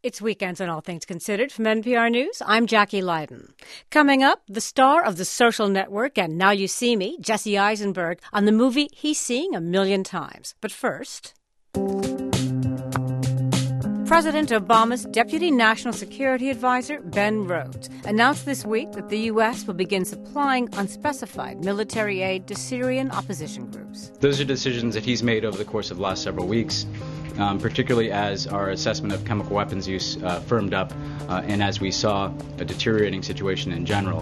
It's Weekends on All Things Considered from NPR News. I'm Jackie Leiden. Coming up, the star of The Social Network and Now You See Me, Jesse Eisenberg, on the movie he's seeing 1,000,000 times. But first, President Obama's Deputy National Security Advisor, Ben Rhodes, announced this week that the U.S. will begin supplying unspecified military aid to Syrian opposition groups. Those are decisions that he's made over the course of the last several weeks, particularly as our assessment of chemical weapons use firmed up and as we saw a deteriorating situation in general.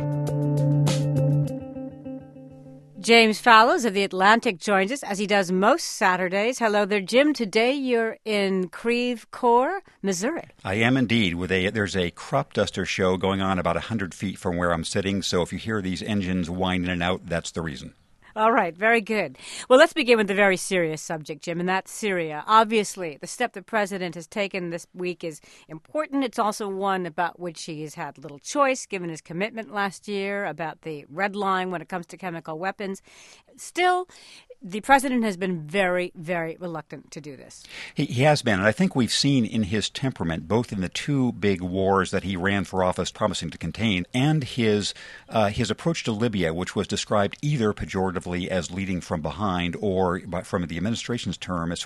James Fallows of The Atlantic joins us, as he does most Saturdays. Hello there, Jim. Today you're in Creve Coeur, Missouri. I am indeed. There's a crop duster show going on about 100 feet from where I'm sitting, so if you hear these engines whine in and out, that's the reason. All right, very good. Well, let's begin with the very serious subject, Jim, and that's Syria. Obviously, the step the president has taken this week is important. It's also one about which he has had little choice, given his commitment last year about the red line when it comes to chemical weapons. Still, the president has been very, very reluctant to do this. He has been, and I think we've seen in his temperament, both in the two big wars that he ran for office promising to contain, and his approach to Libya, which was described either pejoratively as leading from behind or, from the administration's terms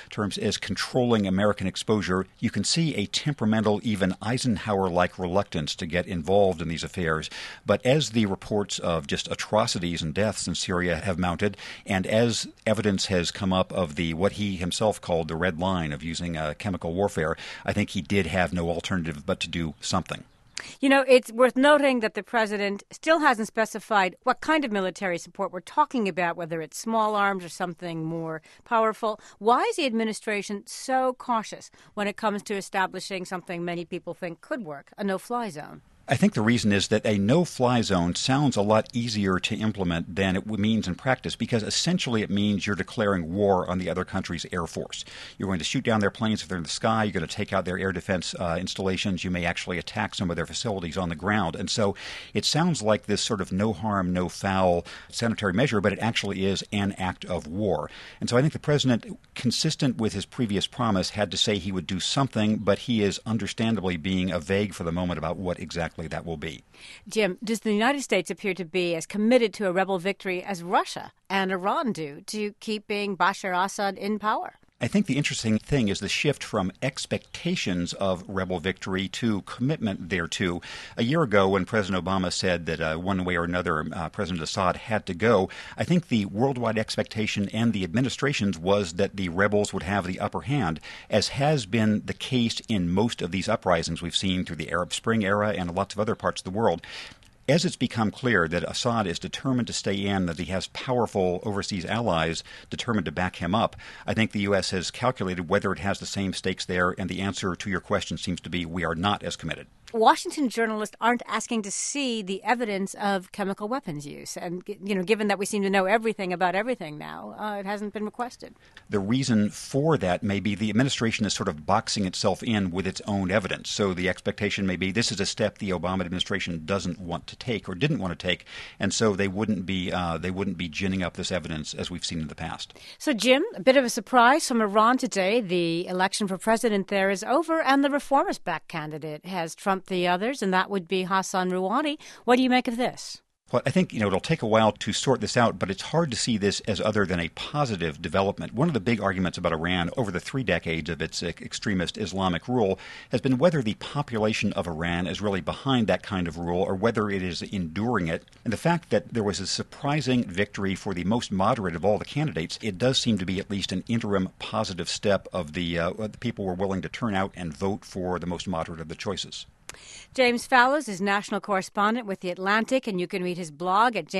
as controlling American exposure. You can see a temperamental, even Eisenhower-like reluctance to get involved in these affairs. But as the reports of just atrocities and deaths in Syria have mounted, and as evidence has come up of what he himself called the red line of using chemical warfare, I think he did have no alternative but to do something. You know, it's worth noting that the president still hasn't specified what kind of military support we're talking about, whether it's small arms or something more powerful. Why is the administration so cautious when it comes to establishing something many people think could work, a no-fly zone? I think the reason is that a no-fly zone sounds a lot easier to implement than it means in practice, because essentially it means you're declaring war on the other country's air force. You're going to shoot down their planes if they're in the sky. You're going to take out their air defense installations. You may actually attack some of their facilities on the ground. And so it sounds like this sort of no harm, no foul sanitary measure, but it actually is an act of war. And so I think the president, consistent with his previous promise, had to say he would do something, but he is understandably being vague for the moment about what exactly that will be. Jim, does the United States appear to be as committed to a rebel victory as Russia and Iran do to keeping Bashar Assad in power? I think the interesting thing is the shift from expectations of rebel victory to commitment thereto. A year ago, when President Obama said that one way or another President Assad had to go, I think the worldwide expectation and the administration's was that the rebels would have the upper hand, as has been the case in most of these uprisings we've seen through the Arab Spring era and lots of other parts of the world. As it's become clear that Assad is determined to stay in, that he has powerful overseas allies determined to back him up, I think the U.S. has calculated whether it has the same stakes there, and the answer to your question seems to be we are not as committed. Washington journalists aren't asking to see the evidence of chemical weapons use. And, you know, given that we seem to know everything about everything now, it hasn't been requested. The reason for that may be the administration is sort of boxing itself in with its own evidence. So the expectation may be this is a step the Obama administration doesn't want to take or didn't want to take, and so they wouldn't be ginning up this evidence as we've seen in the past. So, Jim, a bit of a surprise from Iran today. The election for president there is over, and the reformist-backed candidate has trumped the others, and that would be Hassan Rouhani. What do you make of this? Well, I think, it'll take a while to sort this out, but it's hard to see this as other than a positive development. One of the big arguments about Iran over the 3 decades of its extremist Islamic rule has been whether the population of Iran is really behind that kind of rule or whether it is enduring it. And the fact that there was a surprising victory for the most moderate of all the candidates, it does seem to be at least an interim positive step of the people were willing to turn out and vote for the most moderate of the choices. James Fallows is national correspondent with The Atlantic, and you can read his blog at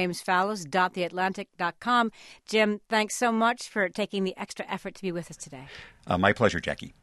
jamesfallows.theatlantic.com. Jim, thanks so much for taking the extra effort to be with us today. My pleasure, Jackie.